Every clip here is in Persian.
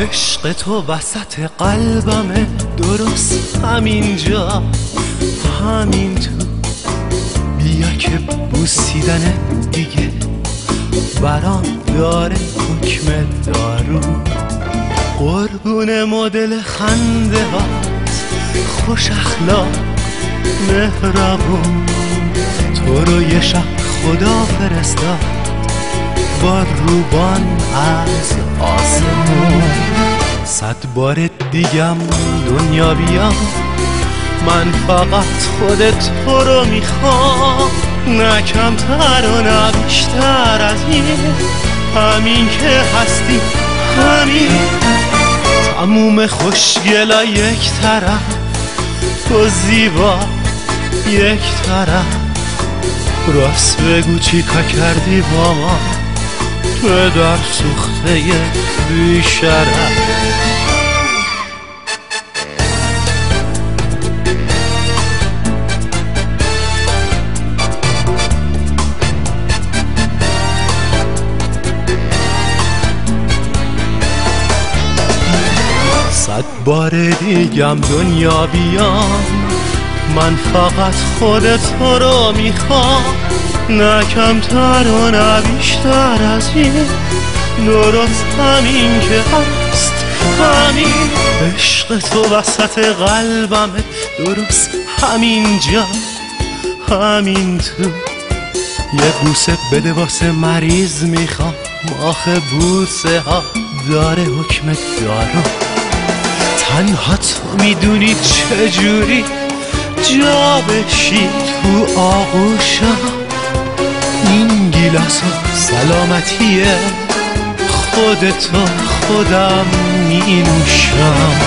عشق تو وسط قلبمه، درست همینجا، همین تو. بیا که بوسیدن دیگه برام داره حکم دارو. قربون مدل خنده هات، خوش اخلاق مهربون. تو رو یه شب خدا فرستاد با روبان از آسمون. 100 بار دیگم دنیا بیا، من فقط خودت تو رو میخوام. نه کمتر و نه بیشتر از این، همین که هستی همین. تموم خوشگلا یک طرف، تو زیبا یک طرف. راست بگو چی کا کردی با ما، پدر سوخته بی شرف. صد بار دیگم دنیا بیام، من فقط خودت تو رو میخوام. نه کمتر و نه بیشتر از این، درست همین که هست همین. عشق تو وسط قلبمه، درست همینجا، همین تو. یه بوسه بده واسه مریض میخوام، آخه بوسه ها داره حکم دارو. تنها تو میدونی چجوری جا بشی تو آغوشم. این گیلاس و سلامتیه، خودتو خودم می نوشم.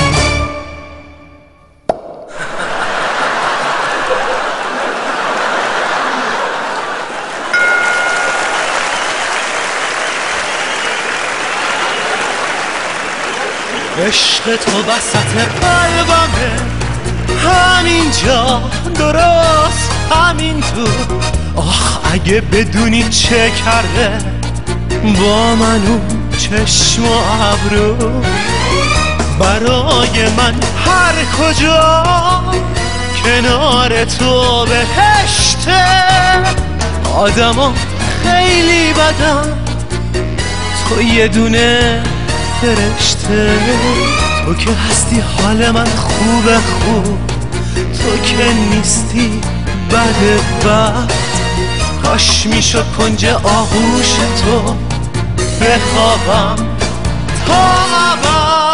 عشق تو وسط قلبمه، همینجا، درست همین تو. آخ اگه بدونی چه کرده با من اون چشم و ابرو. برای من هر کجا کنار تو بهشته. آدما خیلی بدن، تو یه دونه فرشته. تو که هستی حال من خوبه خوب، تو که نیستی بد. کاش میشد کنج آغوش تو بخوابم تا ابد.